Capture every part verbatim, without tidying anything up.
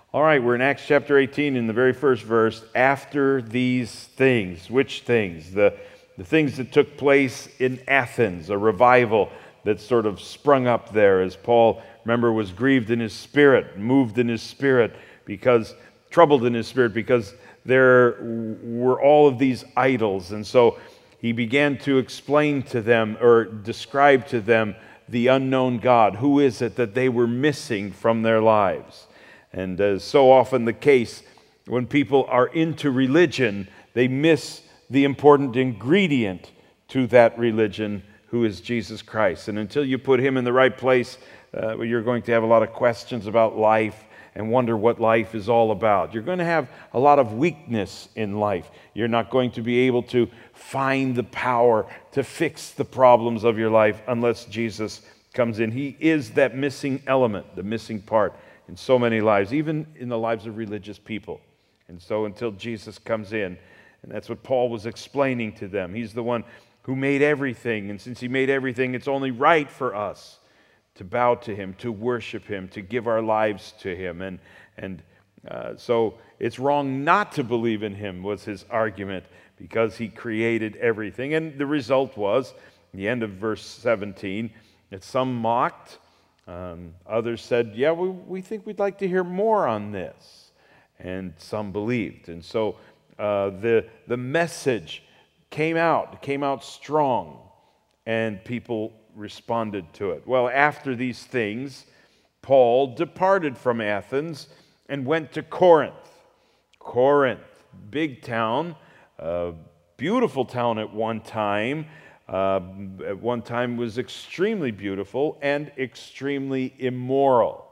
All right, we're in Acts chapter eighteen in the very first verse. After these things, which things? The, the things that took place in Athens, a revival that sort of sprung up there as Paul, remember, was grieved in his spirit, moved in his spirit, because troubled in his spirit, because there were all of these idols. And so he began to explain to them or describe to them the unknown God. Who is it that they were missing from their lives? And as so often the case, when people are into religion, they miss the important ingredient to that religion, who is Jesus Christ. And until you put him in the right place, uh, you're going to have a lot of questions about life and wonder what life is all about. You're going to have a lot of weakness in life. You're not going to be able to find the power to fix the problems of your life unless Jesus comes in. He is that missing element, the missing part in so many lives, even in the lives of religious people. And so until Jesus comes in, and that's what Paul was explaining to them. He's the one who made everything, and since he made everything, it's only right for us to bow to him, to worship him, to give our lives to him. And, and uh, so it's wrong not to believe in him, was his argument, because he created everything. And the result was, in the end of verse seventeen, that some mocked, um, others said, yeah, we, we think we'd like to hear more on this. And some believed. And so uh, the, the message came out, came out strong, and people responded to it. Well, after these things, Paul departed from Athens and went to Corinth. Corinth, big town, uh, beautiful town at one time. Uh, at one time was extremely beautiful and extremely immoral.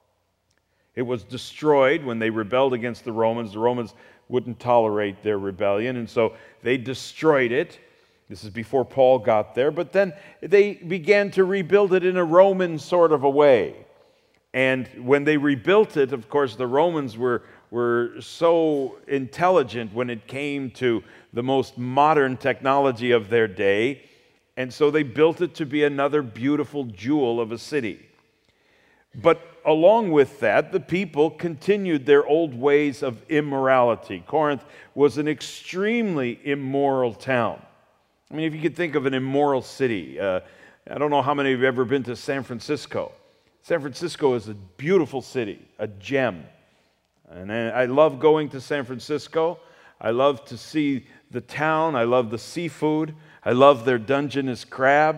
It was destroyed when they rebelled against the Romans. The Romans wouldn't tolerate their rebellion, and so they destroyed it. This is before Paul got there, but then they began to rebuild it in a Roman sort of a way. And when they rebuilt it, of course, the Romans were, were so intelligent when it came to the most modern technology of their day, and so they built it to be another beautiful jewel of a city. But along with that, the people continued their old ways of immorality. Corinth was an extremely immoral town. I mean, if you could think of an immoral city, uh, I don't know how many of you have ever been to San Francisco. San Francisco is a beautiful city, a gem. And I love going to San Francisco. I love to see the town. I love the seafood. I love their Dungeness crab.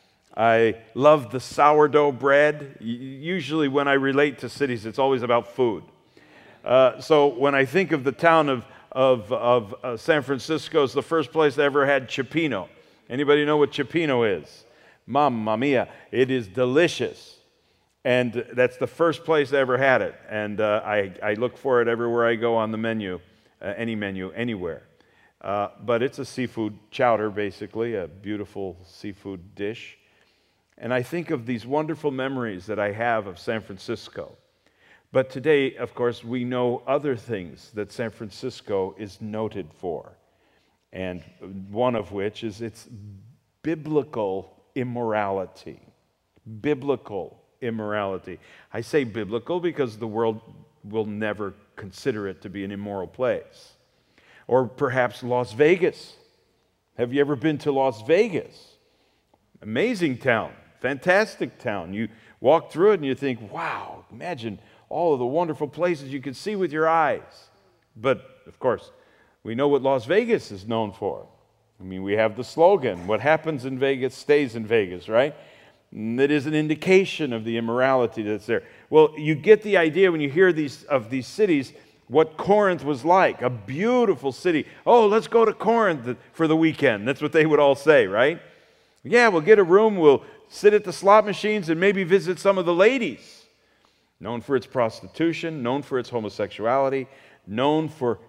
I love the sourdough bread. Usually when I relate to cities, it's always about food. Uh, so when I think of the town of, of, of uh, San Francisco, it's the first place I ever had cioppino. Anybody know what cioppino is? Mamma mia, it is delicious. And that's the first place I ever had it. And uh, I, I look for it everywhere I go on the menu, uh, any menu, anywhere. Uh, but it's a seafood chowder, basically, a beautiful seafood dish. And I think of these wonderful memories that I have of San Francisco. But today, of course, we know other things that San Francisco is noted for. And one of which is its biblical immorality. Biblical immorality. I say biblical because the world will never consider it to be an immoral place. Or perhaps Las Vegas. Have you ever been to Las Vegas? Amazing town, fantastic town. You walk through it and you think, wow, imagine all of the wonderful places you can see with your eyes. But, of course, we know what Las Vegas is known for. I mean, we have the slogan, what happens in Vegas stays in Vegas, right? And that is an indication of the immorality that's there. Well, you get the idea when you hear these of these cities, what Corinth was like, a beautiful city. Oh, let's go to Corinth for the weekend. That's what they would all say, right? Yeah, we'll get a room, we'll sit at the slot machines and maybe visit some of the ladies. Known for its prostitution, known for its homosexuality, known for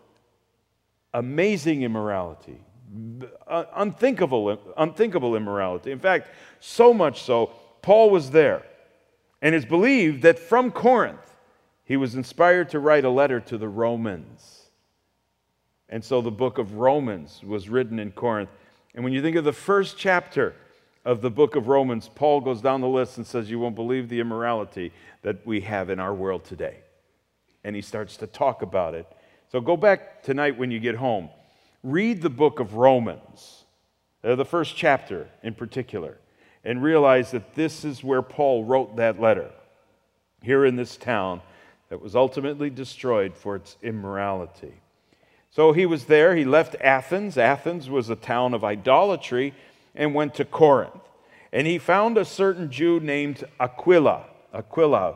amazing immorality, unthinkable, unthinkable immorality. In fact, so much so, Paul was there. And it's believed that from Corinth, he was inspired to write a letter to the Romans. And so the book of Romans was written in Corinth. And when you think of the first chapter of the book of Romans, Paul goes down the list and says, you won't believe the immorality that we have in our world today. and he starts to talk about it. So go back tonight when you get home. Read the book of Romans, uh, the first chapter in particular, and realize that this is where Paul wrote that letter, here in this town that was ultimately destroyed for its immorality. So he was there. He left Athens. Athens was a town of idolatry, and went to Corinth. And he found a certain Jew named Aquila. Aquila,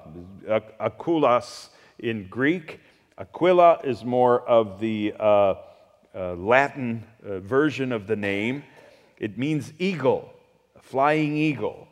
Akulas in Greek. Aquila is more of the uh, uh, Latin uh, version of the name. It means eagle, a flying eagle.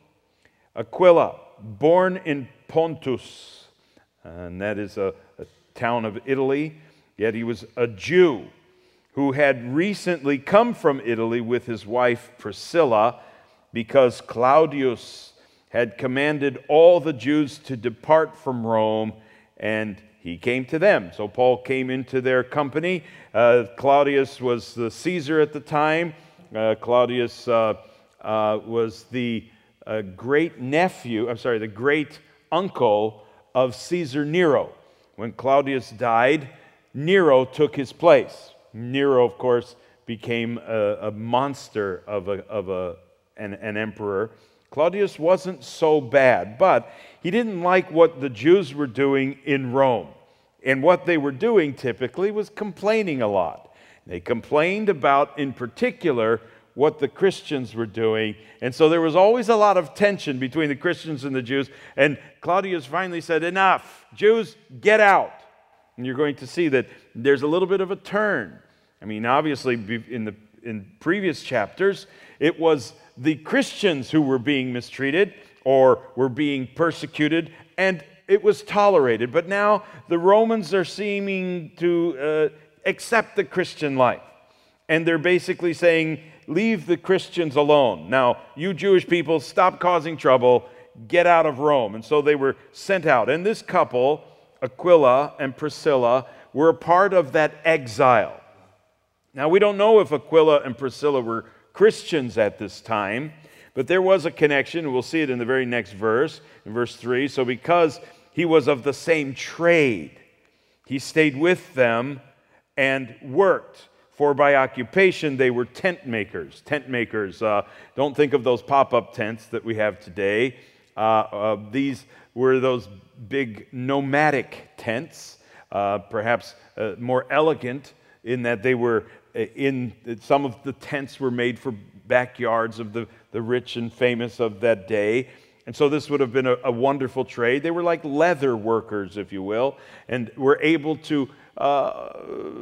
Aquila, born in Pontus, and that is a, a town of Italy, yet he was a Jew who had recently come from Italy with his wife Priscilla, because Claudius had commanded all the Jews to depart from Rome, and he came to them. So Paul came into their company. Uh, Claudius was the Caesar at the time. Uh, Claudius uh, uh, was the uh, great nephew, I'm sorry, the great uncle of Caesar Nero. When Claudius died, Nero took his place. Nero, of course, became a, a monster of, a, of a, an, an emperor. Claudius wasn't so bad, but he didn't like what the Jews were doing in Rome. And what they were doing typically was complaining a lot. They complained about, in particular, what the Christians were doing. And so there was always a lot of tension between the Christians and the Jews. And Claudius finally said, "Enough, Jews, get out." And you're going to see that there's a little bit of a turn. I mean, obviously, in the in previous chapters, it was the Christians who were being mistreated or were being persecuted, and it was tolerated. But now the Romans are seeming to uh, accept the Christian life. And they're basically saying, leave the Christians alone. Now, you Jewish people, stop causing trouble, get out of Rome. And so they were sent out. And this couple, Aquila and Priscilla, were a part of that exile. Now, we don't know if Aquila and Priscilla were Christians at this time, but there was a connection. We'll see it in the very next verse, in verse three. So because he was of the same trade, he stayed with them and worked. For by occupation, they were tent makers. Tent makers, uh, don't think of those pop-up tents that we have today. Uh, uh, these were those big nomadic tents, uh, perhaps uh, more elegant in that they were in, some of the tents were made for backyards of the, the rich and famous of that day. And so this would have been a, a wonderful trade. They were like leather workers, if you will, and were able to uh,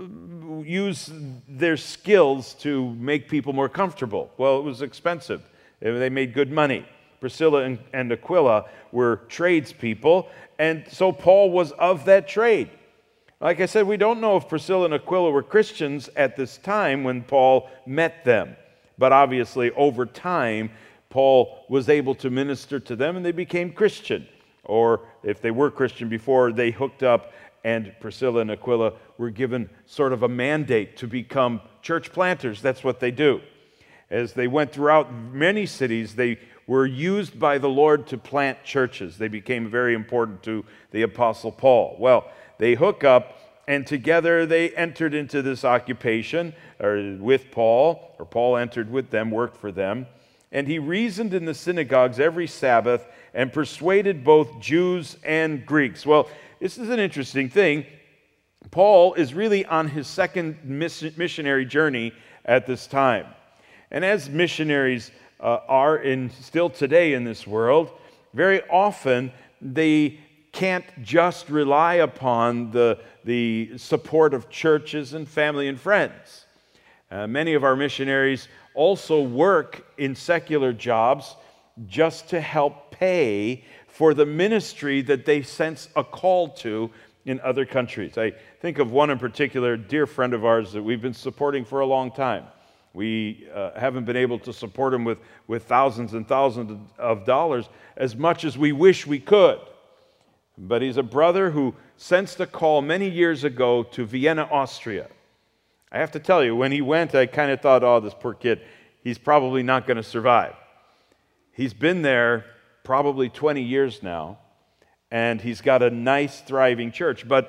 use their skills to make people more comfortable. Well, it was expensive. They made good money. Priscilla and, and Aquila were tradespeople, and so Paul was of that trade. Like I said, we don't know if Priscilla and Aquila were Christians at this time when Paul met them. But obviously, over time, Paul was able to minister to them and they became Christian. Or if they were Christian before, they hooked up and Priscilla and Aquila were given sort of a mandate to become church planters. That's what they do. As they went throughout many cities, they were used by the Lord to plant churches. They became very important to the Apostle Paul. Well, they hook up, and together they entered into this occupation or with Paul, or Paul entered with them, worked for them. And he reasoned in the synagogues every Sabbath and persuaded both Jews and Greeks. Well, this is an interesting thing. Paul is really on his second missionary journey at this time. And as missionaries uh, are in still today in this world, very often they can't just rely upon the, the support of churches and family and friends. Uh, many of our missionaries also work in secular jobs just to help pay for the ministry that they sense a call to in other countries. I think of one in particular, a dear friend of ours that we've been supporting for a long time. We uh, haven't been able to support him with, with thousands and thousands of dollars as much as we wish we could. But he's a brother who sensed a call many years ago to Vienna, Austria. I have to tell you, when he went, I kind of thought, oh, this poor kid, he's probably not going to survive. He's been there probably twenty years now, and he's got a nice, thriving church. But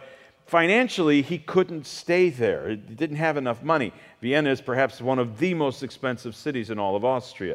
financially, he couldn't stay there. He didn't have enough money. Vienna is perhaps one of the most expensive cities in all of Austria.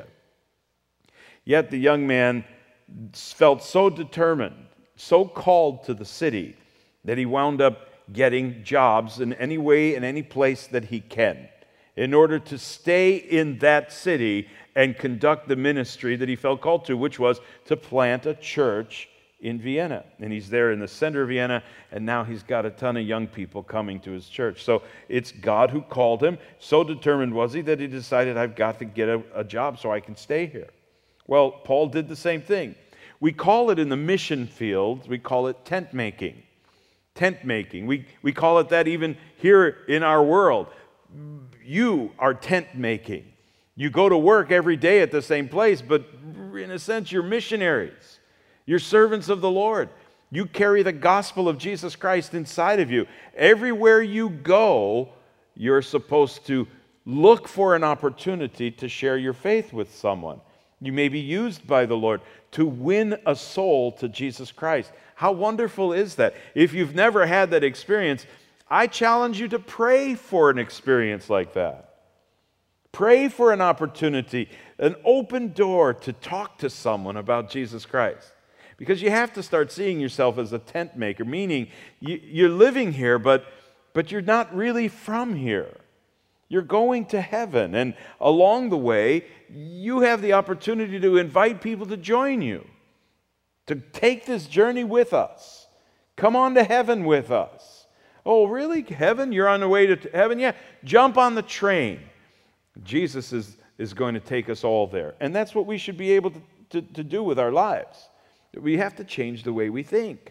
Yet the young man felt so determined, so called to the city, that he wound up getting jobs in any way, in any place that he can, in order to stay in that city and conduct the ministry that he felt called to, which was to plant a church in Vienna. And he's there in the center of Vienna, and now he's got a ton of young people coming to his church. So it's God who called him. So determined was he that he decided, I've got to get a, a job so I can stay here. Well, Paul did the same thing. We call it in the mission field, we call it tent making. Tent making. We, we call it that even here in our world. You are tent making. You go to work every day at the same place, but in a sense, you're missionaries. You're servants of the Lord. You carry the gospel of Jesus Christ inside of you. Everywhere you go, you're supposed to look for an opportunity to share your faith with someone. You may be used by the Lord to win a soul to Jesus Christ. How wonderful is that? If you've never had that experience, I challenge you to pray for an experience like that. Pray for an opportunity, an open door to talk to someone about Jesus Christ. Because you have to start seeing yourself as a tent maker, meaning you, you're living here, but, but you're not really from here. You're going to heaven, and along the way, you have the opportunity to invite people to join you, to take this journey with us. Come on to heaven with us. Oh, really? Heaven? You're on the way to heaven? Yeah. Jump on the train. Jesus is, is going to take us all there. And that's what we should be able to, to, to do with our lives. We have to change the way we think.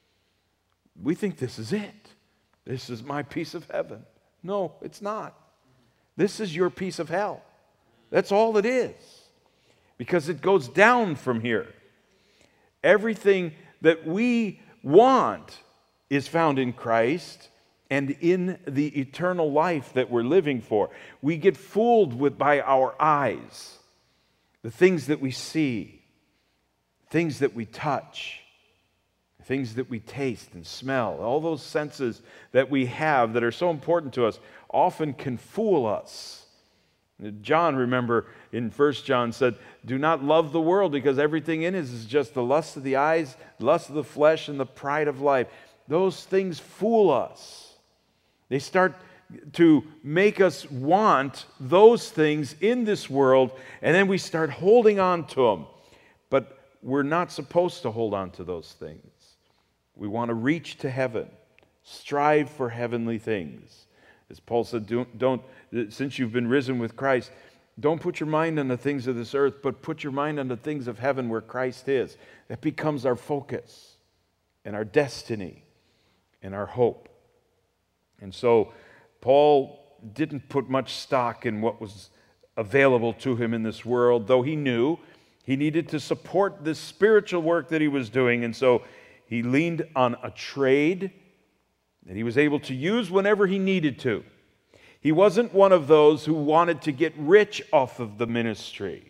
We think this is it. This is my piece of heaven. No, it's not. This is your piece of hell. That's all it is. Because it goes down from here. Everything that we want is found in Christ and in the eternal life that we're living for. We get fooled with by our eyes, the things that we see, things that we touch, things that we taste and smell. All those senses that we have that are so important to us often can fool us. John, remember, in First John said, do not love the world because everything in it is just the lust of the eyes, lust of the flesh, and the pride of life. Those things fool us. They start to make us want those things in this world, and then we start holding on to them. But we're not supposed to hold on to those things. We want to reach to heaven, strive for heavenly things. As Paul said, don't, don't, since you've been risen with Christ, don't put your mind on the things of this earth, but put your mind on the things of heaven where Christ is. That becomes our focus and our destiny and our hope. And so Paul didn't put much stock in what was available to him in this world, though he knew he needed to support this spiritual work that he was doing. And so he leaned on a trade that he was able to use whenever he needed to. He wasn't one of those who wanted to get rich off of the ministry.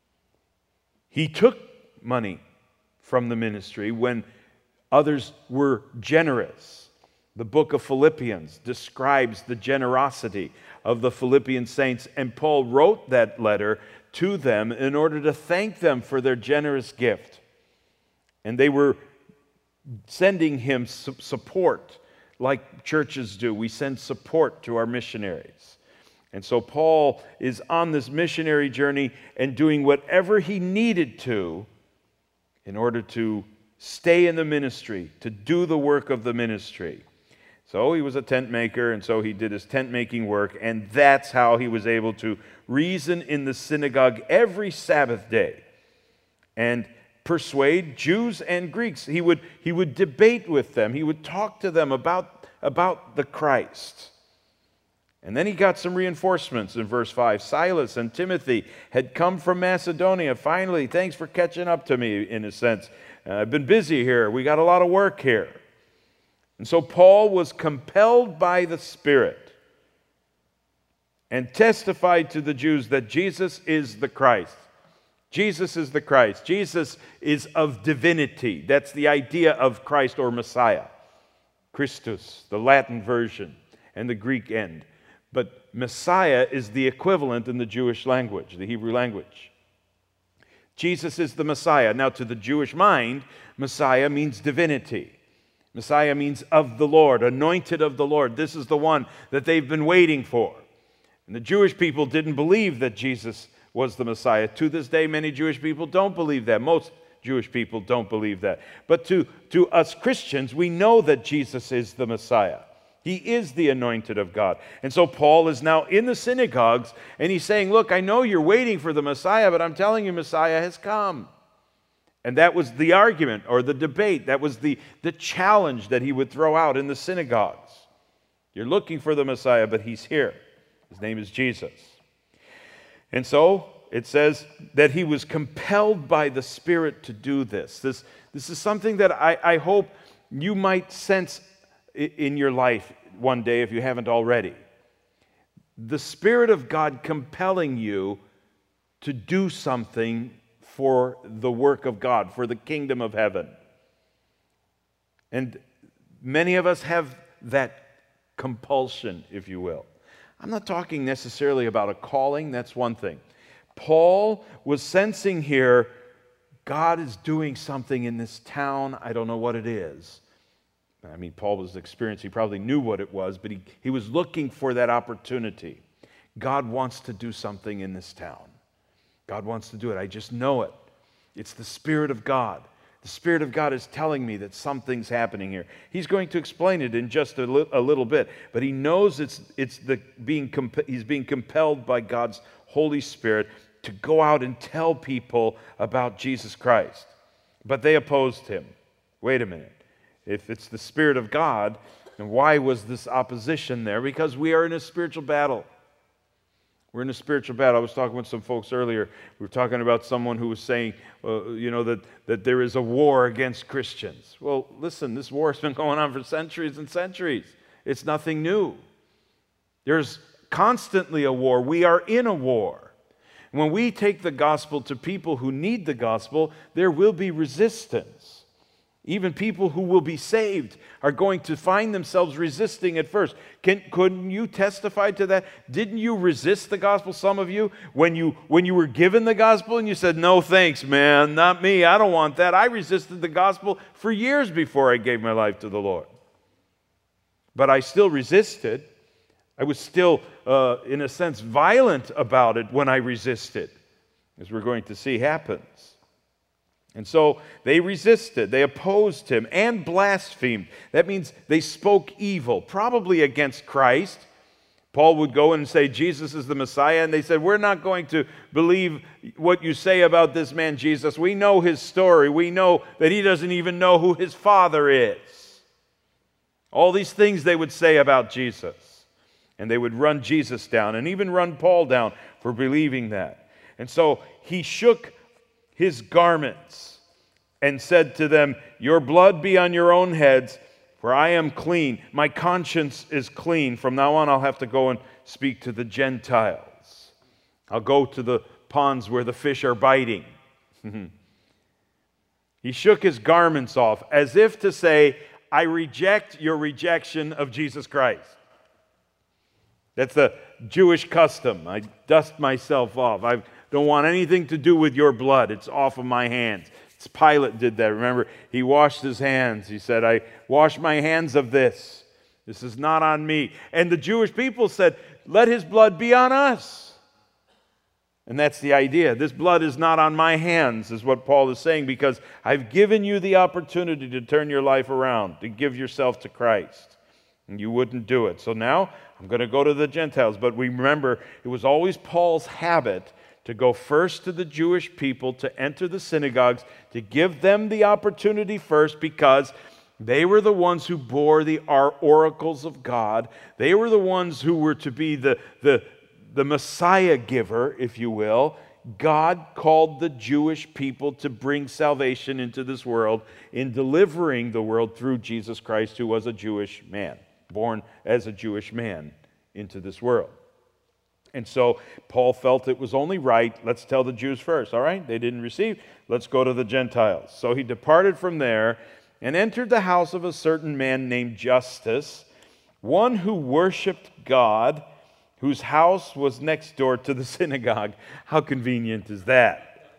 He took money from the ministry when others were generous. The book of Philippians describes the generosity of the Philippian saints, and Paul wrote that letter to them in order to thank them for their generous gift. And they were sending him su- support like churches do. We send support to our missionaries. And so Paul is on this missionary journey and doing whatever he needed to in order to stay in the ministry, to do the work of the ministry. So he was a tent maker, and so he did his tent making work, and that's how he was able to reason in the synagogue every Sabbath day and persuade Jews and Greeks. He would, he would debate with them. He would talk to them about, about the Christ. And then he got some reinforcements in verse five. Silas and Timothy had come from Macedonia. Finally, thanks for catching up to me, in a sense. Uh, I've been busy here. We got a lot of work here. And so Paul was compelled by the Spirit and testified to the Jews that Jesus is the Christ. Jesus is the Christ. Jesus is of divinity. That's the idea of Christ or Messiah. Christus, the Latin version, and the Greek end. But Messiah is the equivalent in the Jewish language, the Hebrew language. Jesus is the Messiah. Now, to the Jewish mind, Messiah means divinity. Messiah means of the Lord, anointed of the Lord. This is the one that they've been waiting for. And the Jewish people didn't believe that Jesus was the Messiah. To this day, many Jewish people don't believe that. Most Jewish people don't believe that. But to, to us Christians, we know that Jesus is the Messiah. He is the anointed of God. And so Paul is now in the synagogues, and he's saying, look, I know you're waiting for the Messiah, but I'm telling you, Messiah has come. And that was the argument or the debate. That was the, the challenge that he would throw out in the synagogues. You're looking for the Messiah, but he's here. His name is Jesus. And so it says that he was compelled by the Spirit to do this. This, this is something that I, I hope you might sense in your life one day if you haven't already. The Spirit of God compelling you to do something for the work of God, for the kingdom of heaven. And many of us have that compulsion, if you will. I'm not talking necessarily about a calling, that's one thing. Paul was sensing here, God is doing something in this town, I don't know what it is. I mean, Paul was experienced, he probably knew what it was, but he, he was looking for that opportunity. God wants to do something in this town. God wants to do it. I just know it. It's the Spirit of God. The Spirit of God is telling me that something's happening here. He's going to explain it in just a, li- a little bit, but he knows it's it's the being comp- he's being compelled by God's Holy Spirit to go out and tell people about Jesus Christ. But they opposed him. Wait a minute. If it's the Spirit of God, then why was this opposition there? Because we are in a spiritual battle. We're in a spiritual battle. I was talking with some folks earlier. We were talking about someone who was saying, uh, you know, that, that there is a war against Christians. Well, listen, this war has been going on for centuries and centuries. It's nothing new. There's constantly a war. We are in a war. When we take the gospel to people who need the gospel, there will be resistance. Even people who will be saved are going to find themselves resisting at first. Can, couldn't you testify to that? Didn't you resist the gospel, some of you, when you, when you were given the gospel and you said, no thanks, man, not me, I don't want that. I resisted the gospel for years before I gave my life to the Lord. But I still resisted. I was still, uh, in a sense, violent about it when I resisted, as we're going to see happens. And so they resisted, they opposed him, and blasphemed. That means they spoke evil, probably against Christ. Paul would go and say, Jesus is the Messiah, and they said, we're not going to believe what you say about this man Jesus. We know his story. We know that he doesn't even know who his father is. All these things they would say about Jesus. And they would run Jesus down, and even run Paul down for believing that. And so he shook his garments and said to them, your blood be on your own heads, for I am clean. My conscience is clean. From now on, I'll have to go and speak to the Gentiles. I'll go to the ponds where the fish are biting. He shook his garments off as if to say, I reject your rejection of Jesus Christ. That's the Jewish custom. I dust myself off. I don't want anything to do with your blood. It's off of my hands. It's Pilate did that. Remember, he washed his hands. He said, I wash my hands of this. This is not on me. And the Jewish people said, let his blood be on us. And that's the idea. This blood is not on my hands, is what Paul is saying, because I've given you the opportunity to turn your life around, to give yourself to Christ. And you wouldn't do it. So now I'm going to go to the Gentiles. But we remember, it was always Paul's habit to go first to the Jewish people, to enter the synagogues, to give them the opportunity first, because they were the ones who bore the oracles of God. They were the ones who were to be the, the, the Messiah giver, if you will. God called the Jewish people to bring salvation into this world in delivering the world through Jesus Christ, who was a Jewish man, born as a Jewish man into this world. And so Paul felt it was only right, let's tell the Jews first, all right? They didn't receive, let's go to the Gentiles. So he departed from there and entered the house of a certain man named Justus, one who worshipped God, whose house was next door to the synagogue. How convenient is that?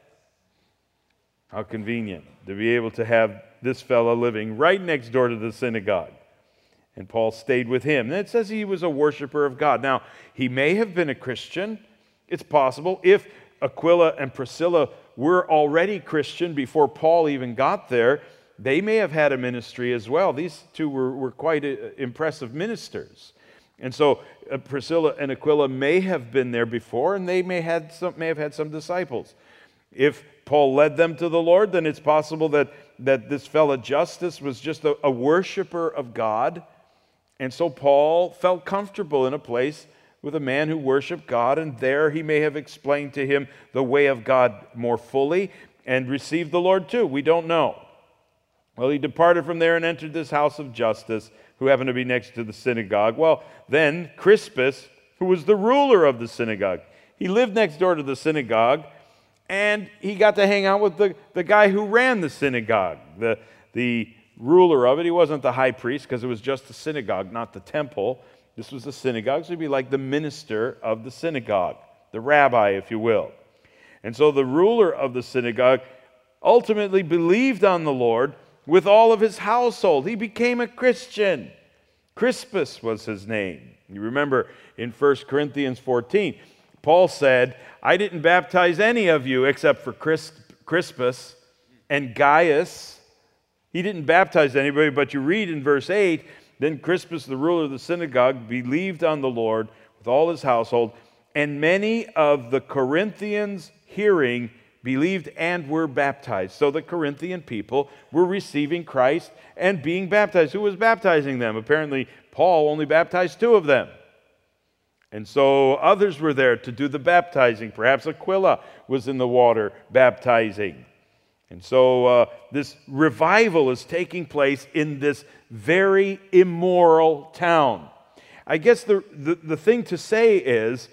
How convenient to be able to have this fellow living right next door to the synagogue. And Paul stayed with him. And it says he was a worshiper of God. Now, he may have been a Christian. It's possible. If Aquila and Priscilla were already Christian before Paul even got there, they may have had a ministry as well. These two were, were quite uh, impressive ministers. And so uh, Priscilla and Aquila may have been there before, and they may, had some, may have had some disciples. If Paul led them to the Lord, then it's possible that, that this fellow Justus was just a, a worshiper of God. And so Paul felt comfortable in a place with a man who worshiped God, and there he may have explained to him the way of God more fully and received the Lord too. We don't know. Well, he departed from there and entered this house of Justus, who happened to be next to the synagogue. Well, then Crispus, who was the ruler of the synagogue, he lived next door to the synagogue, and he got to hang out with the, the guy who ran the synagogue, the, the ruler of it. He wasn't the high priest because it was just the synagogue, not the temple. This was the synagogue, so he'd be like the minister of the synagogue, the rabbi, if you will. And so the ruler of the synagogue ultimately believed on the Lord with all of his household. He became a Christian. Crispus was his name. You remember in First Corinthians fourteen, Paul said, I didn't baptize any of you except for Chris, Crispus and Gaius. He didn't baptize anybody, but you read in verse eight, then Crispus, the ruler of the synagogue, believed on the Lord with all his household, and many of the Corinthians hearing believed and were baptized. So the Corinthian people were receiving Christ and being baptized. Who was baptizing them? Apparently, Paul only baptized two of them. And so others were there to do the baptizing. Perhaps Aquila was in the water baptizing. And so uh, this revival is taking place in this very immoral town. I guess the, the, the thing to say is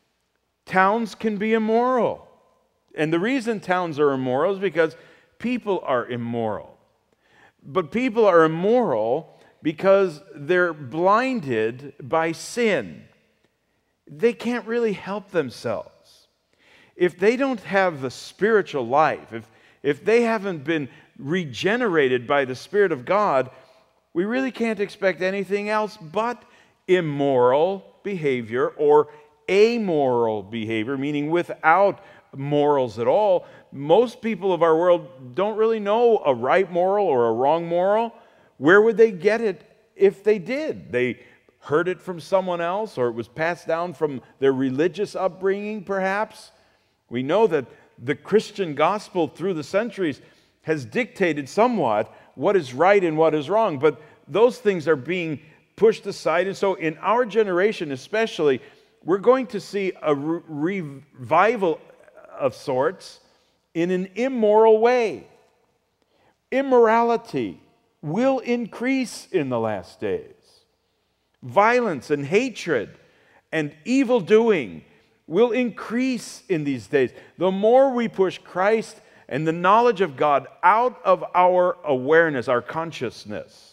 towns can be immoral. And the reason towns are immoral is because people are immoral. But people are immoral because they're blinded by sin. They can't really help themselves. If they don't have the spiritual life, if, if they haven't been regenerated by the Spirit of God, we really can't expect anything else but immoral behavior or amoral behavior, meaning without morals at all. Most people of our world don't really know a right moral or a wrong moral. Where would they get it if they did? They heard it from someone else, or it was passed down from their religious upbringing, perhaps. We know that the Christian gospel through the centuries has dictated somewhat what is right and what is wrong, but those things are being pushed aside. And so in our generation especially, we're going to see a re- revival of sorts in an immoral way. Immorality will increase in the last days. Violence and hatred and evil doing will increase in these days. The more we push Christ and the knowledge of God out of our awareness, our consciousness,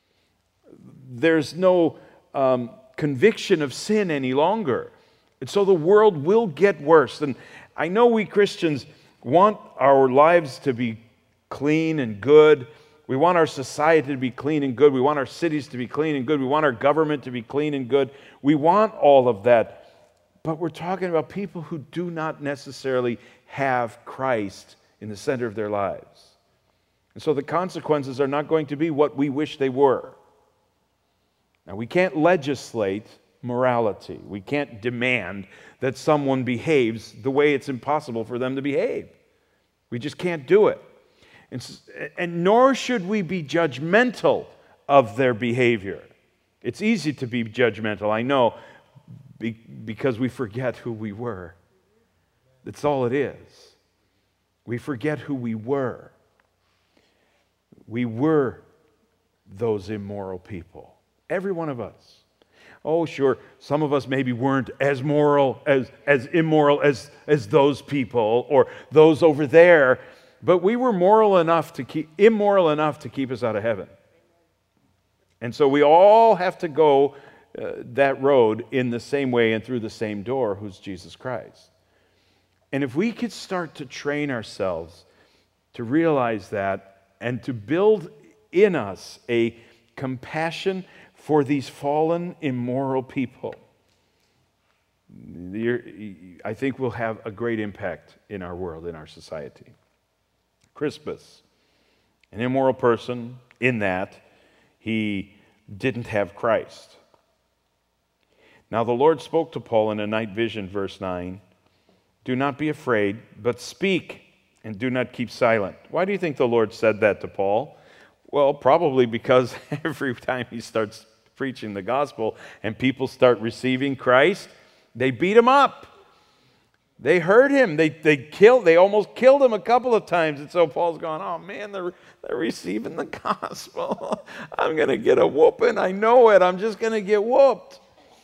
there's no um, conviction of sin any longer. And so the world will get worse. And I know we Christians want our lives to be clean and good. We want our society to be clean and good. We want our cities to be clean and good. We want our government to be clean and good. We want all of that. But we're talking about people who do not necessarily have Christ in the center of their lives. And so the consequences are not going to be what we wish they were. Now, we can't legislate morality. We can't demand that someone behaves the way it's impossible for them to behave. We just can't do it. And, and nor should we be judgmental of their behavior. It's easy to be judgmental, I know, be, because we forget who we were. That's all it is. We forget who we were. We were those immoral people. Every one of us. Oh, sure, some of us maybe weren't as moral, as, as immoral as, as those people or those over there. but we were moral enough to keep, immoral enough to keep us out of heaven. And so we all have to go uh, that road in the same way and through the same door, who's Jesus Christ. And if we could start to train ourselves to realize that and to build in us a compassion for these fallen, immoral people, I think we'll have a great impact in our world, in our society. Crispus, an immoral person in that he didn't have Christ. Now the Lord spoke to Paul in a night vision, verse nine, "Do not be afraid, but speak, and do not keep silent." Why do you think the Lord said that to Paul? Well, probably because every time he starts preaching the gospel and people start receiving Christ, they beat him up. They hurt him. They they killed. They almost killed him a couple of times. And so Paul's going, "Oh man, they're they're receiving the gospel. I'm going to get a whooping. I know it. I'm just going to get whooped."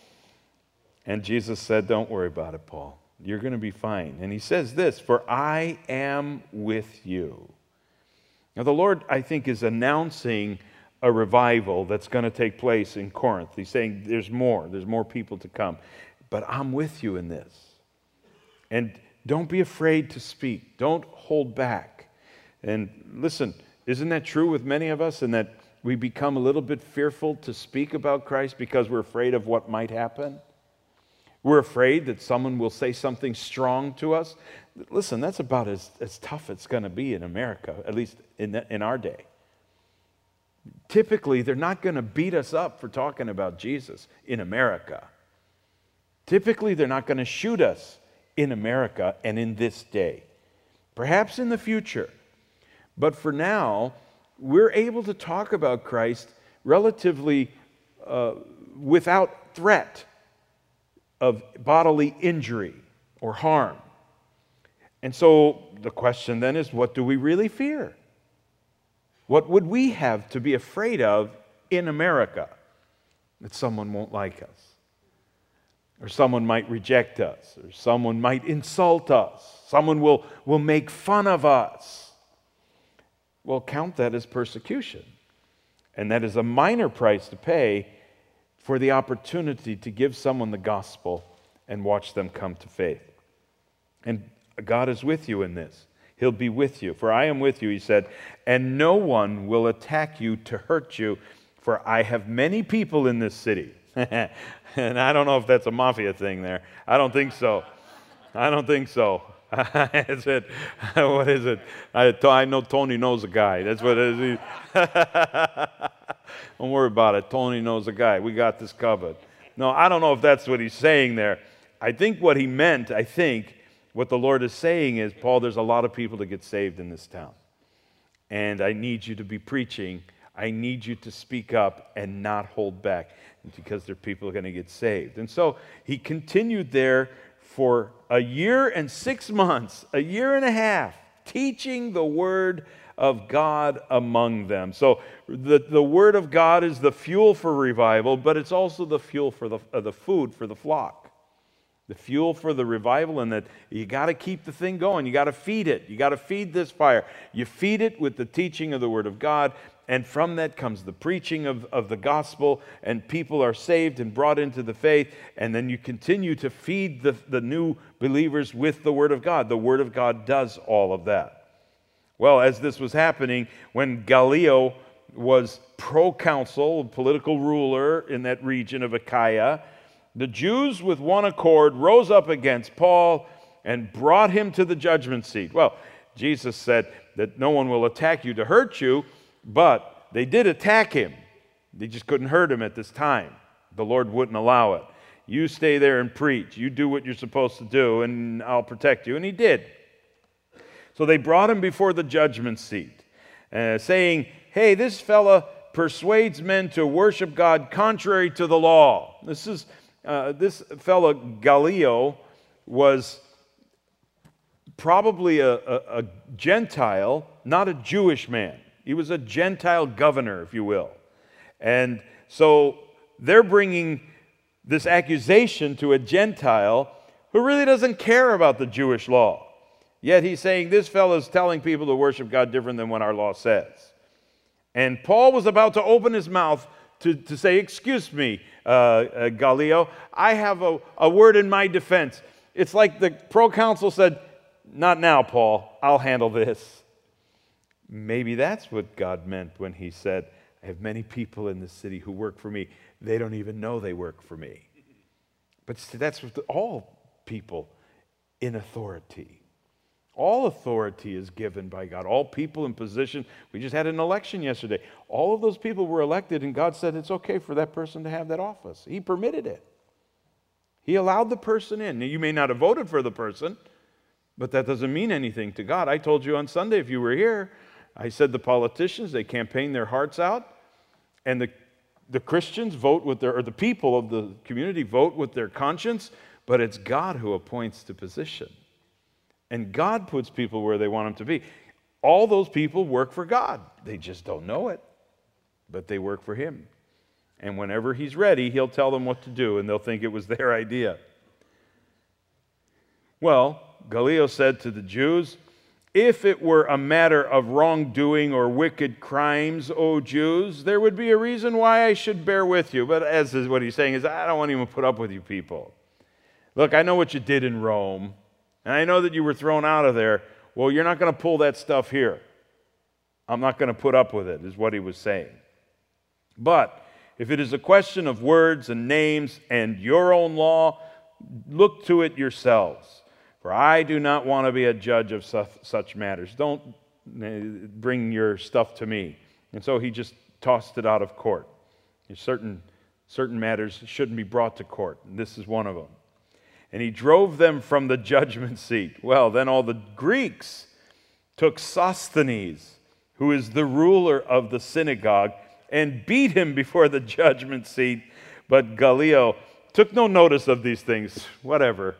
And Jesus said, "Don't worry about it, Paul. You're going to be fine." And he says this, "For I am with you." Now the Lord, I think, is announcing a revival that's going to take place in Corinth. He's saying there's more. There's more people to come. But I'm with you in this. And don't be afraid to speak. Don't hold back. And listen, isn't that true with many of us, in that we become a little bit fearful to speak about Christ because we're afraid of what might happen? We're afraid that someone will say something strong to us. Listen, that's about as, as tough it's going to be in America, at least in, the, in our day. Typically, they're not going to beat us up for talking about Jesus in America. Typically, they're not going to shoot us in America and in this day. Perhaps in the future. But for now, we're able to talk about Christ relatively uh, without threat of bodily injury or harm. And so the question then is, what do we really fear? What would we have to be afraid of in America? That someone won't like us, or someone might reject us, or someone might insult us, someone will, will make fun of us. Well, count that as persecution. And that is a minor price to pay for the opportunity to give someone the gospel and watch them come to faith. And God is with you in this. He'll be with you. "For I am with you," he said, "and no one will attack you to hurt you, for I have many people in this city." And I don't know if that's a mafia thing there. I don't think so. I don't think so. Is it, what is it? I, I know Tony knows a guy. That's what it is. Don't worry about it. Tony knows a guy. We got this covered. No, I don't know if that's what he's saying there. I think what he meant, I think, what the Lord is saying is, Paul, there's a lot of people that get saved in this town. And I need you to be preaching. I need you to speak up and not hold back, because there are people going to get saved. And so he continued there for a year and six months, a year and a half, teaching the word of God among them. So the, the word of God is the fuel for revival, but it's also the fuel for the, uh, the food for the flock. The fuel for the revival, and that you got to keep the thing going. You got to feed it. You got to feed this fire. You feed it with the teaching of the word of God, and from that comes the preaching of, of the gospel, and people are saved and brought into the faith, and then you continue to feed the, the new believers with the word of God. The word of God does all of that. Well, as this was happening, when Gallio was proconsul, a political ruler in that region of Achaia, the Jews with one accord rose up against Paul and brought him to the judgment seat. Well, Jesus said that no one will attack you to hurt you, but they did attack him. They just couldn't hurt him at this time. The Lord wouldn't allow it. You stay there and preach. You do what you're supposed to do, and I'll protect you. And he did. So they brought him before the judgment seat, uh, saying, "Hey, this fella persuades men to worship God contrary to the law." This is uh, this fella Gallio was probably a, a, a Gentile, not a Jewish man. He was a Gentile governor, if you will. And so they're bringing this accusation to a Gentile who really doesn't care about the Jewish law. Yet he's saying this fellow's telling people to worship God different than what our law says. And Paul was about to open his mouth to, to say, excuse me, uh, uh, Gallio, I have a, a word in my defense. It's like the proconsul said, not now, Paul, I'll handle this. Maybe that's what God meant when he said, I have many people in the city who work for me. They don't even know they work for me. But see, that's with all people in authority. All authority is given by God. All people in position. We just had an election yesterday. All of those people were elected, and God said it's okay for that person to have that office. He permitted it. He allowed the person in. Now, you may not have voted for the person, but that doesn't mean anything to God. I told you on Sunday, if you were here, I said the politicians, they campaign their hearts out, and the, the Christians vote with their, or the people of the community vote with their conscience, but it's God who appoints to position. And God puts people where they want them to be. All those people work for God. They just don't know it, but they work for Him. And whenever He's ready, He'll tell them what to do, and they'll think it was their idea. Well, Gallio said to the Jews, if it were a matter of wrongdoing or wicked crimes, O Jews, there would be a reason why I should bear with you. But as is what he's saying is, I don't want to even put up with you people. Look, I know what you did in Rome. And I know that you were thrown out of there. Well, you're not going to pull that stuff here. I'm not going to put up with it, is what he was saying. But if it is a question of words and names and your own law, look to it yourselves. For I do not want to be a judge of such matters. Don't bring your stuff to me. And so he just tossed it out of court. Certain, certain matters shouldn't be brought to court, and this is one of them. And he drove them from the judgment seat. Well, then all the Greeks took Sosthenes, who is the ruler of the synagogue, and beat him before the judgment seat. But Gallio took no notice of these things. Whatever.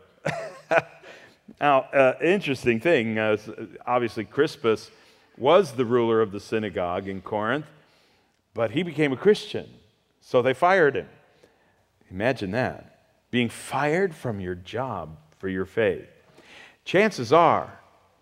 Now, uh, interesting thing, uh, obviously Crispus was the ruler of the synagogue in Corinth, but he became a Christian, so they fired him. Imagine that. Being fired from your job for your faith. Chances are,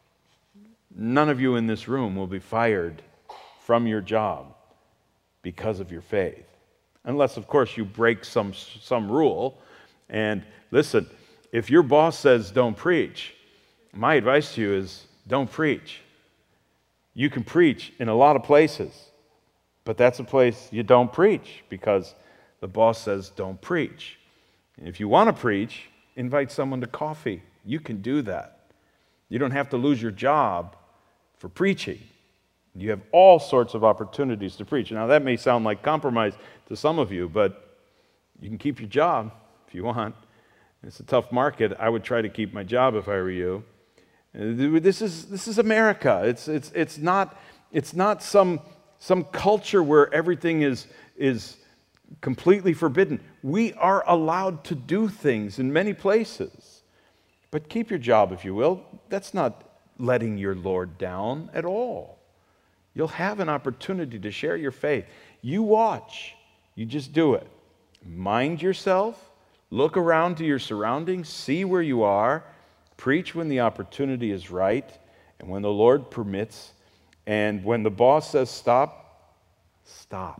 none of you in this room will be fired from your job because of your faith. Unless, of course, you break some, some rule. And listen, if your boss says don't preach, my advice to you is don't preach. You can preach in a lot of places, but that's a place you don't preach because the boss says don't preach. If you want to preach, invite someone to coffee. You can do that. You don't have to lose your job for preaching. You have all sorts of opportunities to preach. Now, that may sound like compromise to some of you, but you can keep your job if you want. It's a tough market. I would try to keep my job if I were you. This is this is America. It's it's it's not it's not some some culture where everything is is completely forbidden. We are allowed to do things in many places. But keep your job, if you will. That's not letting your Lord down at all. You'll have an opportunity to share your faith. You watch. You just do it. Mind yourself. Look around to your surroundings. See where you are. Preach when the opportunity is right and when the Lord permits. And when the boss says stop, stop.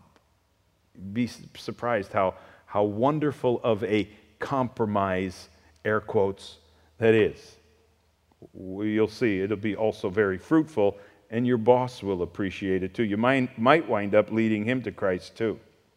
Be surprised how, how wonderful of a compromise, air quotes, that is. You'll see it'll be also very fruitful, and your boss will appreciate it too. You might, might wind up leading him to Christ too.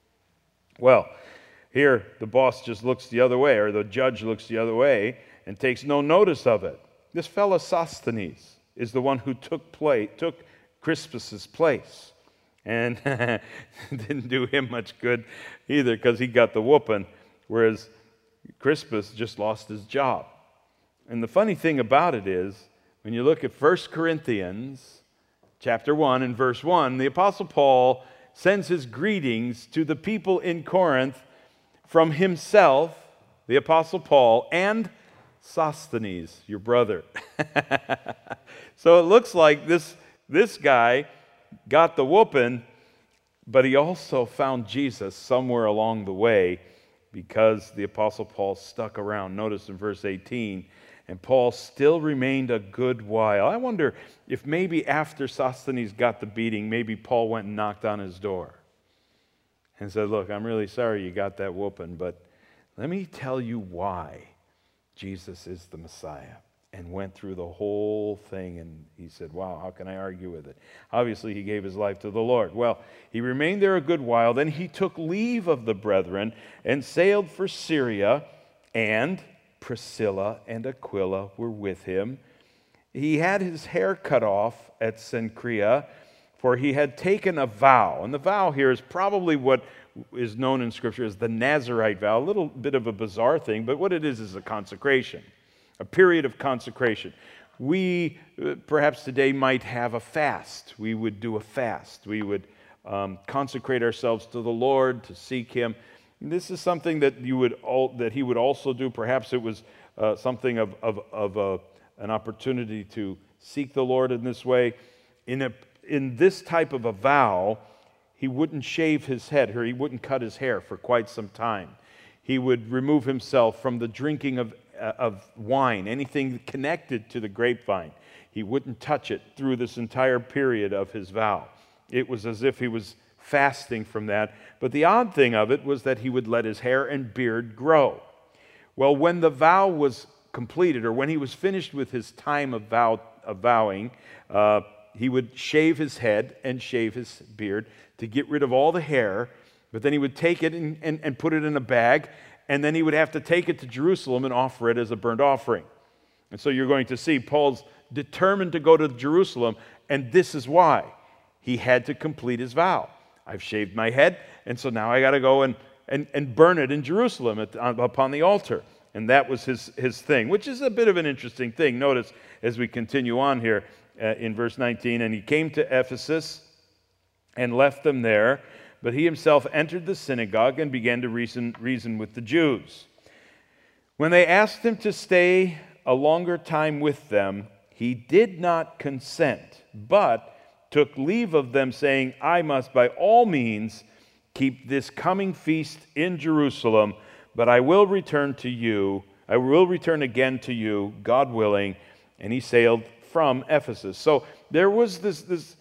Well, here the boss just looks the other way, or the judge looks the other way, and takes no notice of it. This fellow Sosthenes is the one who took play, took Crispus's place. And didn't do him much good either because he got the whooping, whereas Crispus just lost his job. And the funny thing about it is, when you look at First Corinthians chapter one and verse one, the Apostle Paul sends his greetings to the people in Corinth from himself, the Apostle Paul, and Sosthenes, your brother. So it looks like this, this guy got the whooping, but he also found Jesus somewhere along the way because the Apostle Paul stuck around. Notice in verse eighteen, And Paul still remained a good while. I wonder if maybe after Sosthenes got the beating, maybe Paul went and knocked on his door and said, look, I'm really sorry you got that whooping, but let me tell you why Jesus is the Messiah. And went through the whole thing, and he said, wow, how can I argue with it? Obviously, he gave his life to the Lord. Well, he remained there a good while. Then he took leave of the brethren and sailed for Syria, and Priscilla and Aquila were with him. He had his hair cut off at Cenchrea, for he had taken a vow. And the vow here is probably what is known in Scripture as the Nazirite vow, a little bit of a bizarre thing, but what it is is a consecration. A period of consecration. We uh, perhaps today might have a fast. We would do a fast. We would um, consecrate ourselves to the Lord, to seek Him. And this is something that you would all, that He would also do. Perhaps it was uh, something of, of, of a, an opportunity to seek the Lord in this way. In, a, in this type of a vow, he wouldn't shave his head, or he wouldn't cut his hair for quite some time. He would remove himself from the drinking of of wine, anything connected to the grapevine. He wouldn't touch it through this entire period of his vow. It was as if he was fasting from that. But the odd thing of it was that he would let his hair and beard grow. Well, when the vow was completed, or when he was finished with his time of, vow, of vowing, uh, he would shave his head and shave his beard to get rid of all the hair, but then he would take it and, and, and put it in a bag, and then he would have to take it to Jerusalem and offer it as a burnt offering. And so you're going to see Paul's determined to go to Jerusalem, and this is why. He had to complete his vow. I've shaved my head, and so now I got to go and, and, and burn it in Jerusalem at, upon the altar. And that was his, his thing, which is a bit of an interesting thing. Notice as we continue on here uh, in verse nineteen, and he came to Ephesus and left them there, but he himself entered the synagogue and began to reason, reason with the Jews. When they asked him to stay a longer time with them, he did not consent, but took leave of them, saying, I must by all means keep this coming feast in Jerusalem, but I will return to you, I will return again to you, God willing. And he sailed from Ephesus. So there was this, this,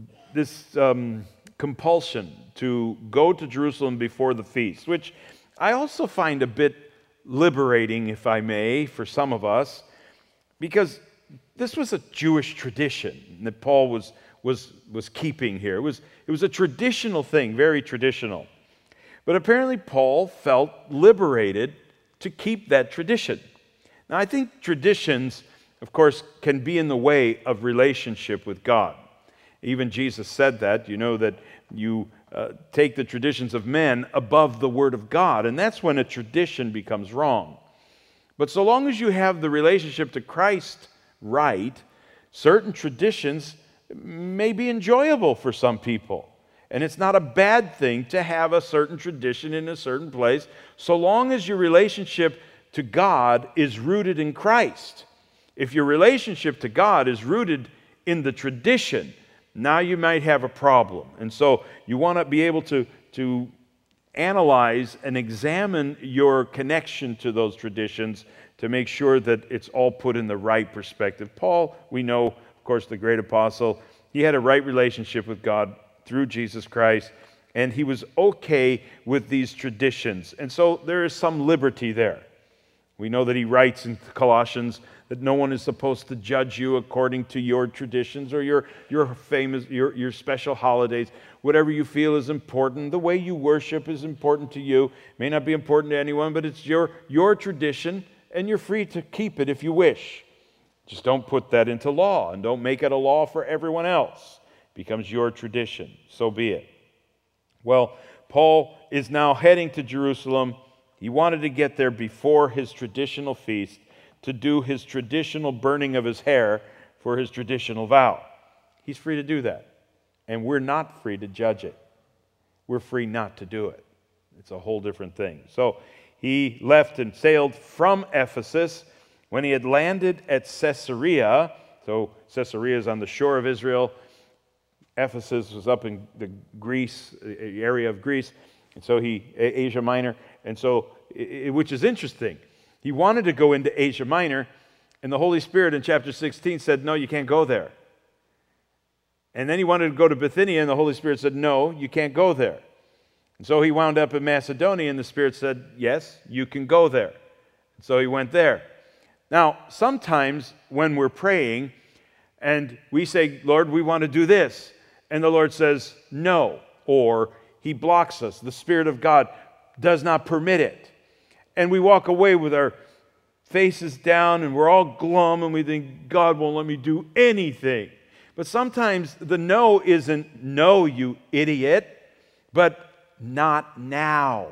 this um, compulsion to go to Jerusalem before the feast, which I also find a bit liberating, if I may, for some of us, because this was a Jewish tradition that Paul was, was, was keeping here. It was, it was a traditional thing, very traditional. But apparently Paul felt liberated to keep that tradition. Now, I think traditions, of course, can be in the way of relationship with God. Even Jesus said that. You know that you uh, take the traditions of men above the Word of God, and that's when a tradition becomes wrong. But so long as you have the relationship to Christ right, certain traditions may be enjoyable for some people. And it's not a bad thing to have a certain tradition in a certain place, so long as your relationship to God is rooted in Christ. If your relationship to God is rooted in the tradition, now you might have a problem. And so you want to be able to, to analyze and examine your connection to those traditions to make sure that it's all put in the right perspective. Paul, we know, of course, the great apostle, he had a right relationship with God through Jesus Christ, and he was okay with these traditions. And so there is some liberty there. We know that he writes in Colossians that no one is supposed to judge you according to your traditions or your, your famous, your, your special holidays. Whatever you feel is important. The way you worship is important to you. It may not be important to anyone, but it's your, your tradition, and you're free to keep it if you wish. Just don't put that into law, and don't make it a law for everyone else. It becomes your tradition. So be it. Well, Paul is now heading to Jerusalem. He wanted to get there before his traditional feast to do his traditional burning of his hair for his traditional vow. He's free to do that. And we're not free to judge it. We're free not to do it. It's a whole different thing. So he left and sailed from Ephesus. When he had landed at Caesarea, so Caesarea is on the shore of Israel, Ephesus was up in the Greece, area of Greece, and so he, Asia Minor, and so, which is interesting. He wanted to go into Asia Minor, And the Holy Spirit in chapter sixteen said, no, you can't go there. And then he wanted to go to Bithynia, and the Holy Spirit said, no, you can't go there. And so he wound up in Macedonia, and the Spirit said, yes, you can go there. And so he went there. Now, sometimes when we're praying and we say, Lord, we want to do this, and the Lord says, no, or he blocks us, the Spirit of God does not permit it, and we walk away with our faces down and we're all glum and we think, God won't let me do anything. But sometimes the no isn't no, you idiot, but not now.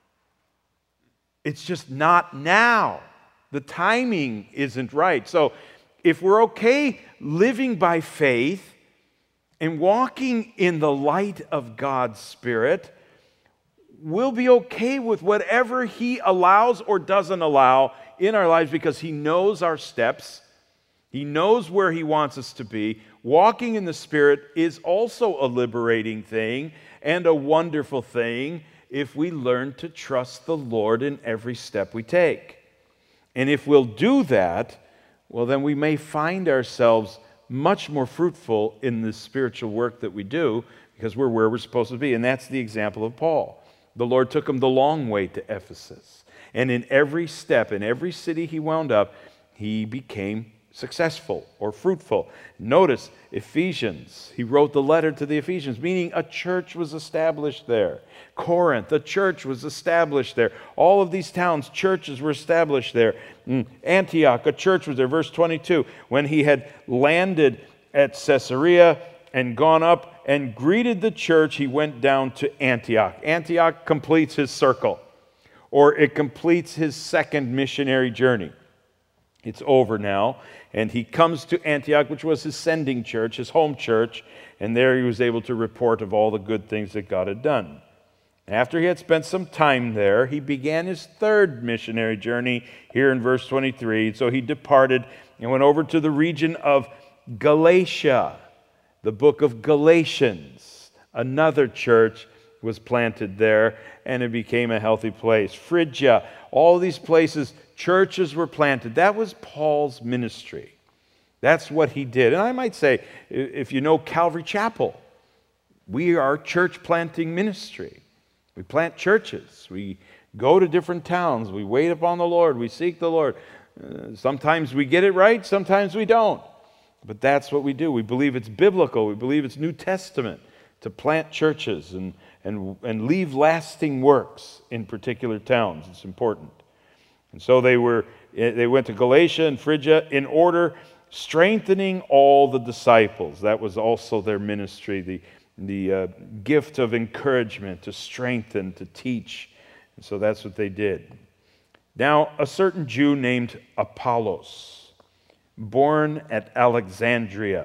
It's just not now. The timing isn't right. So if we're okay living by faith and walking in the light of God's Spirit, we'll be okay with whatever He allows or doesn't allow in our lives because He knows our steps. He knows where He wants us to be. Walking in the Spirit is also a liberating thing and a wonderful thing if we learn to trust the Lord in every step we take. And if we'll do that, well, then we may find ourselves much more fruitful in the spiritual work that we do because we're where we're supposed to be. And that's the example of Paul. The Lord took him the long way to Ephesus. And in every step, in every city he wound up, he became successful or fruitful. Notice Ephesians. He wrote the letter to the Ephesians, meaning a church was established there. Corinth, a church was established there. All of these towns, churches were established there. Antioch, a church was there. Verse twenty-two, when he had landed at Caesarea and gone up and greeted the church, he went down to Antioch. Antioch completes his circle, or it completes his second missionary journey. It's over now, and he comes to Antioch, which was his sending church, his home church, and there he was able to report of all the good things that God had done. After he had spent some time there, he began his third missionary journey here in verse twenty-three. So he departed and went over to the region of Galatia, the book of Galatians. Another church was planted there, and it became a healthy place. Phrygia, all these places, churches were planted. That was Paul's ministry. That's what he did. And I might say, if you know Calvary Chapel, we are church planting ministry. We plant churches. We go to different towns. We wait upon the Lord. We seek the Lord. Uh, sometimes we get it right. Sometimes we don't. But that's what we do. We believe it's biblical. We believe it's New Testament to plant churches and, and, and leave lasting works in particular towns. It's important. And so they were. They went to Galatia and Phrygia in order, strengthening all the disciples. That was also their ministry, the, the uh, gift of encouragement to strengthen, to teach. And so that's what they did. Now, a certain Jew named Apollos, born at Alexandria,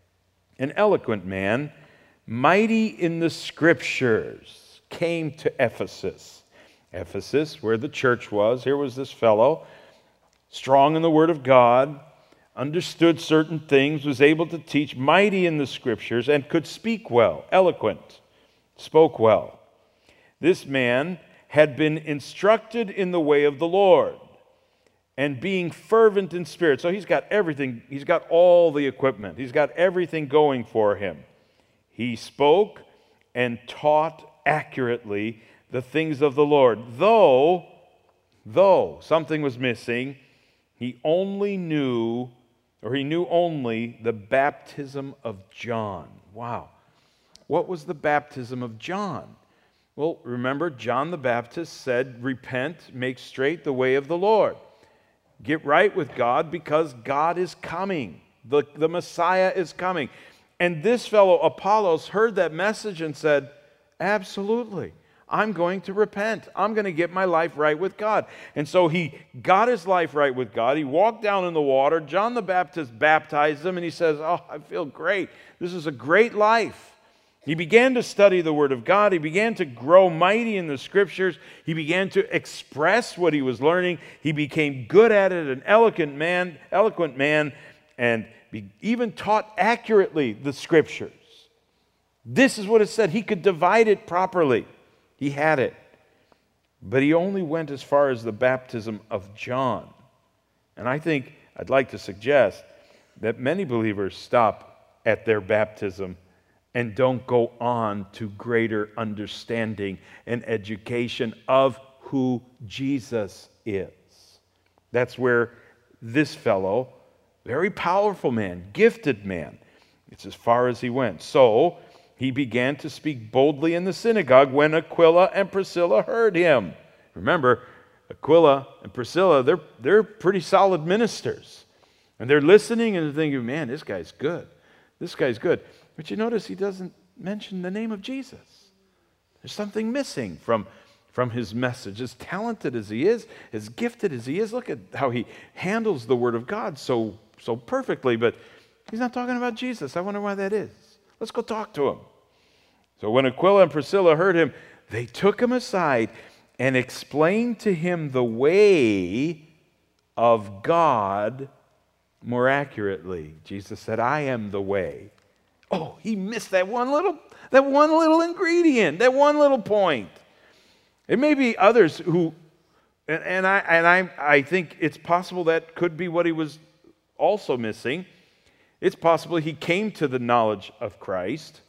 an eloquent man, mighty in the Scriptures, came to Ephesus. Ephesus, where the church was. Here was this fellow, strong in the Word of God, understood certain things, was able to teach, mighty in the Scriptures, and could speak well, eloquent, spoke well. This man had been instructed in the way of the Lord, and being fervent in spirit. So he's got everything, he's got all the equipment, he's got everything going for him. He spoke and taught accurately the things of the Lord. Though, though something was missing, he only knew, or he knew only the baptism of John. Wow. What was the baptism of John? Well, remember, John the Baptist said, repent, make straight the way of the Lord. Get right with God because God is coming. The, the Messiah is coming. And this fellow, Apollos, heard that message and said, absolutely. I'm going to repent. I'm going to get my life right with God. And so he got his life right with God. He walked down in the water. John the Baptist baptized him, and he says, oh, I feel great. This is a great life. He began to study the Word of God. He began to grow mighty in the Scriptures. He began to express what he was learning. He became good at it, an eloquent man, eloquent man, and even taught accurately the Scriptures. This is what it said. He could divide it properly. He had it. But he only went as far as the baptism of John. And I think I'd like to suggest that many believers stop at their baptism and don't go on to greater understanding and education of who Jesus is. That's where this fellow, very powerful man, gifted man, it's as far as he went. So he began to speak boldly in the synagogue when Aquila and Priscilla heard him. Remember, Aquila and Priscilla, they're, they're pretty solid ministers. And they're listening and they're thinking, man, this guy's good. This guy's good. But you notice he doesn't mention the name of Jesus. There's something missing from, from his message. As talented as he is, as gifted as he is, look at how he handles the Word of God so, so perfectly. But he's not talking about Jesus. I wonder why that is. Let's go talk to him. So when Aquila and Priscilla heard him, they took him aside and explained to him the way of God more accurately. Jesus said, I am the way. Oh, he missed that one little, that one little ingredient, that one little point. It may be others who, and, and, I, and I, I think it's possible that could be what he was also missing. It's possible he came to the knowledge of Christ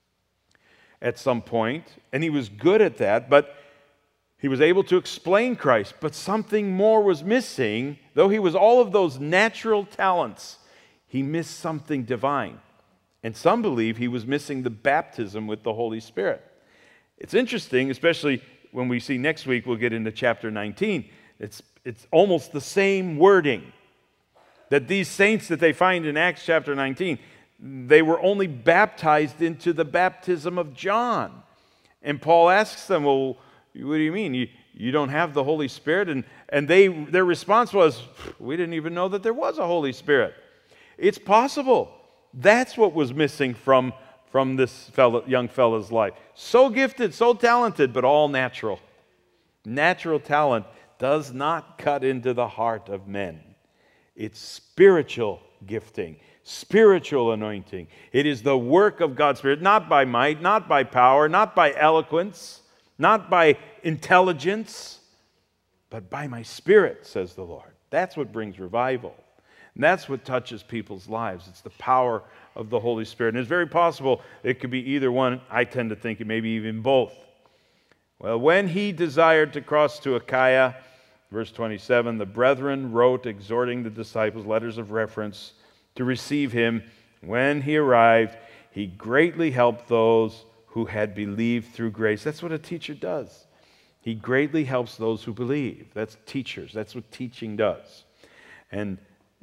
at some point, and he was good at that, but he was able to explain Christ, but something more was missing. Though he was all of those natural talents, he missed something divine. And some believe he was missing the baptism with the Holy Spirit. It's interesting, especially when we see next week, we'll get into chapter nineteen. It's, it's almost the same wording. That these saints that they find in Acts chapter nineteen, they were only baptized into the baptism of John. And Paul asks them, well, what do you mean? You, you don't have the Holy Spirit? And, and they their response was, we didn't even know that there was a Holy Spirit. It's possible. That's what was missing from, from this fellow, young fellow's life. So gifted, so talented, but all natural. Natural talent does not cut into the heart of men. It's spiritual gifting, spiritual anointing. It is the work of God's Spirit, not by might, not by power, not by eloquence, not by intelligence, but by my Spirit, says the Lord. That's what brings revival. And that's what touches people's lives. It's the power of the Holy Spirit. And it's very possible it could be either one. I tend to think it may be even both. Well, when he desired to cross to Achaia, verse twenty-seven, the brethren wrote, exhorting the disciples, letters of reference to receive him. When he arrived, he greatly helped those who had believed through grace. That's what a teacher does. He greatly helps those who believe. That's teachers. That's what teaching does. And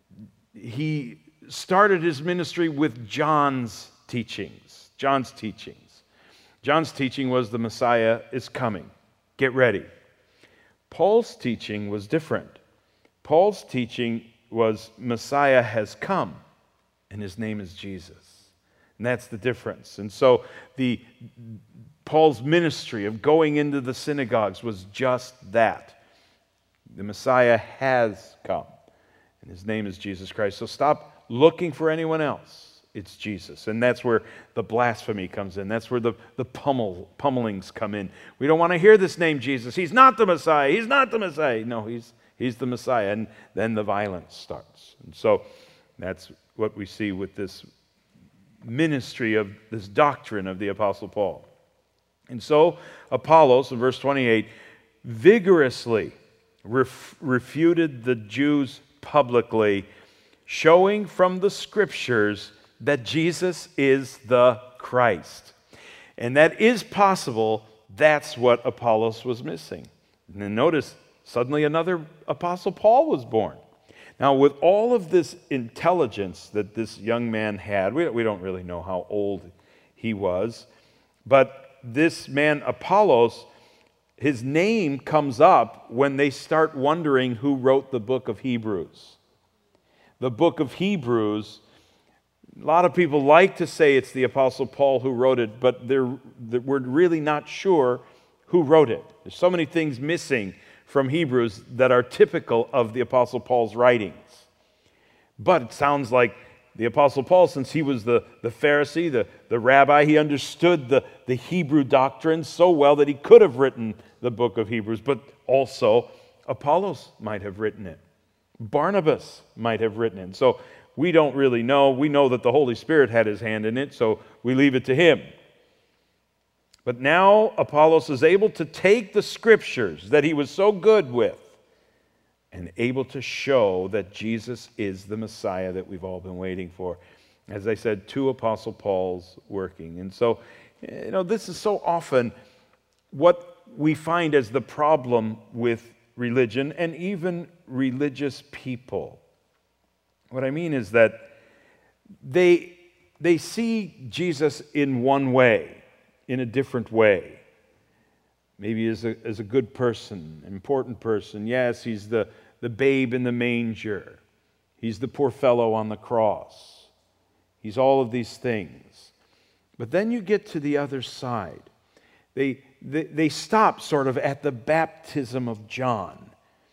he started his ministry with John's teachings. John's teachings. John's teaching was the Messiah is coming. Get ready. Paul's teaching was different. Paul's teaching was Messiah has come, and his name is Jesus. And that's the difference. And so the Paul's ministry of going into the synagogues was just that. The Messiah has come, and his name is Jesus Christ. So stop looking for anyone else. It's Jesus. And that's where the blasphemy comes in. That's where the, the pummel, pummelings come in. We don't want to hear this name, Jesus. He's not the Messiah. He's not the Messiah. No, he's, he's the Messiah. And then the violence starts. And so that's what we see with this ministry of this doctrine of the Apostle Paul. And so Apollos, in verse twenty-eight, vigorously ref- refuted the Jews publicly, showing from the Scriptures that Jesus is the Christ. And that is possible. That's what Apollos was missing. And then notice, suddenly another Apostle Paul was born. Now, with all of this intelligence that this young man had, we, we don't really know how old he was, but this man Apollos, his name comes up when they start wondering who wrote the book of Hebrews. The book of Hebrews, a lot of people like to say it's the Apostle Paul who wrote it, but they're, they're, we're really not sure who wrote it. There's so many things missing from Hebrews that are typical of the Apostle Paul's writings. But it sounds like the Apostle Paul, since he was the, the Pharisee, the, the rabbi, he understood the, the Hebrew doctrine so well that he could have written the book of Hebrews, but also Apollos might have written it. Barnabas might have written it. So we don't really know. We know that the Holy Spirit had his hand in it, so we leave it to him. But now Apollos is able to take the scriptures that he was so good with and able to show that Jesus is the Messiah that we've all been waiting for. As I said, two Apostle Pauls working. And so, you know, this is so often what we find as the problem with religion and even religious people. What I mean is that they, they see Jesus in one way, in a different way. Maybe as a, as a good person, important person. Yes, he's the, the babe in the manger. He's the poor fellow on the cross. He's all of these things. But then you get to the other side. They, they, they stop sort of at the baptism of John.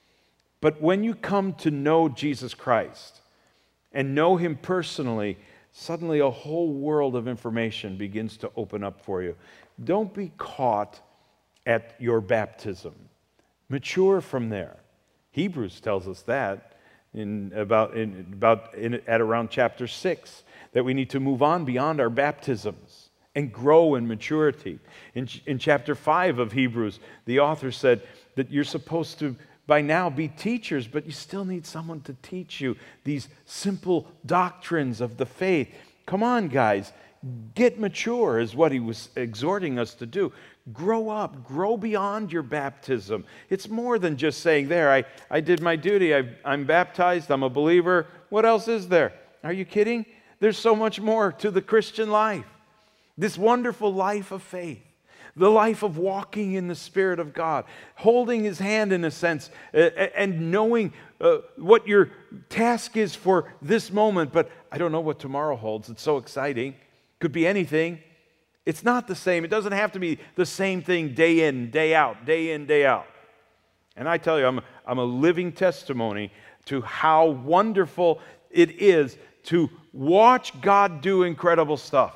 But when you come to know Jesus Christ and know him personally, suddenly a whole world of information begins to open up for you. Don't be caught at your baptism. Mature from there. Hebrews tells us that in about in about in, at around chapter six, that we need to move on beyond our baptisms and grow in maturity. In, in chapter five of Hebrews, the author said that you're supposed to by now be teachers, but you still need someone to teach you these simple doctrines of the faith. Come on, guys. Get mature is what he was exhorting us to do. Grow up. Grow beyond your baptism. It's more than just saying, there, I, I did my duty. I, I'm baptized. I'm a believer. What else is there? Are you kidding? There's so much more to the Christian life. This wonderful life of faith. The life of walking in the Spirit of God, holding his hand in a sense, uh, and knowing uh, what your task is for this moment, but I don't know what tomorrow holds. It's so exciting. Could be anything. It's not the same. It doesn't have to be the same thing day in, day out, day in, day out. And I tell you, I'm, I'm a living testimony to how wonderful it is to watch God do incredible stuff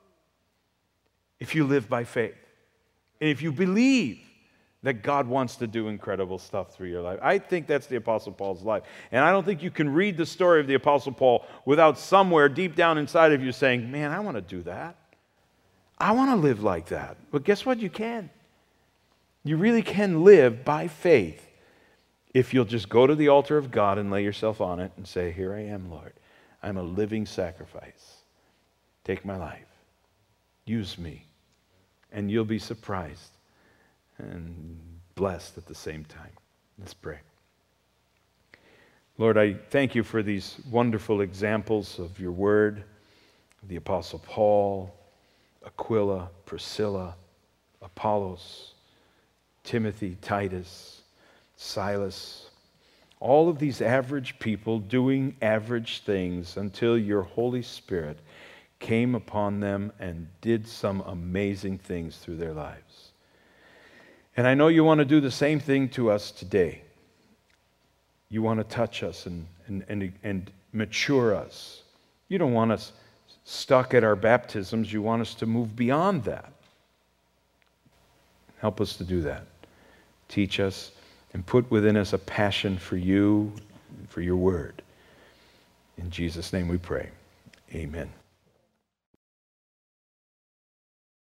if you live by faith. And if you believe that God wants to do incredible stuff through your life. I think that's the Apostle Paul's life. And I don't think you can read the story of the Apostle Paul without somewhere deep down inside of you saying, man, I want to do that. I want to live like that. But guess what? You can. You really can live by faith if you'll just go to the altar of God and lay yourself on it and say, here I am, Lord. I'm a living sacrifice. Take my life. Use me. And you'll be surprised and blessed at the same time. Let's pray. Lord, I thank you for these wonderful examples of your word, the Apostle Paul, Aquila, Priscilla, Apollos, Timothy, Titus, Silas, all of these average people doing average things until your Holy Spirit came upon them and did some amazing things through their lives. And I know you want to do the same thing to us today. You want to touch us and, and, and, and mature us. You don't want us stuck at our baptisms. You want us to move beyond that. Help us to do that. Teach us and put within us a passion for you, for your word. In Jesus' name we pray. Amen.